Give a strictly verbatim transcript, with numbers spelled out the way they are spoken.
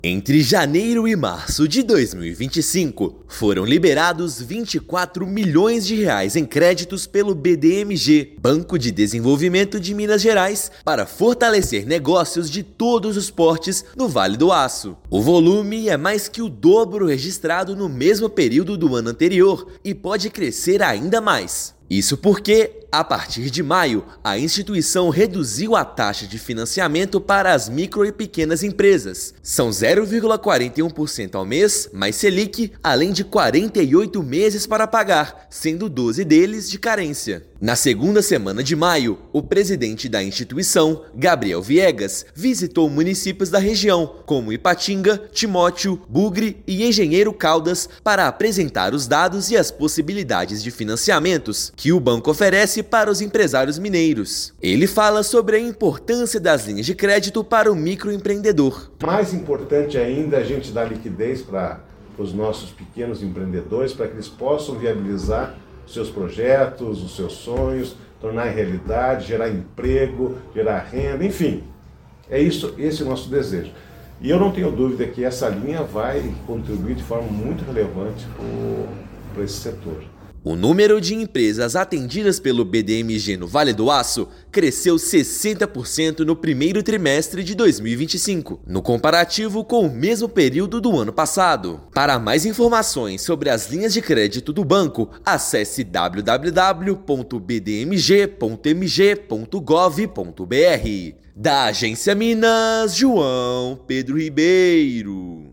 Entre janeiro e março de dois mil e vinte e cinco, foram liberados vinte e quatro milhões de reais em créditos pelo B D M G, Banco de Desenvolvimento de Minas Gerais, para fortalecer negócios de todos os portes no Vale do Aço. O volume é mais que o dobro registrado no mesmo período do ano anterior e pode crescer ainda mais. Isso porque, a partir de maio, a instituição reduziu a taxa de financiamento para as micro e pequenas empresas. São zero vírgula quarenta e um por cento ao mês, mais Selic, além de quarenta e oito meses para pagar, sendo doze deles de carência. Na segunda semana de maio, o presidente da instituição, Gabriel Viegas, visitou municípios da região, como Ipatinga, Timóteo, Bugre e Engenheiro Caldas, para apresentar os dados e as possibilidades de financiamentos que o banco oferece para os empresários mineiros. Ele fala sobre a importância das linhas de crédito para o microempreendedor. Mais importante ainda é a gente dar liquidez para os nossos pequenos empreendedores, para que eles possam viabilizar os seus projetos, os seus sonhos, tornar realidade, gerar emprego, gerar renda, enfim. É isso, esse é o nosso desejo. E eu não tenho dúvida que essa linha vai contribuir de forma muito relevante para esse setor. O número de empresas atendidas pelo B D M G no Vale do Aço cresceu sessenta por cento no primeiro trimestre de dois mil e vinte e cinco, no comparativo com o mesmo período do ano passado. Para mais informações sobre as linhas de crédito do banco, acesse w w w ponto b d m g ponto m g ponto gov ponto b r. Da Agência Minas, João Pedro Ribeiro.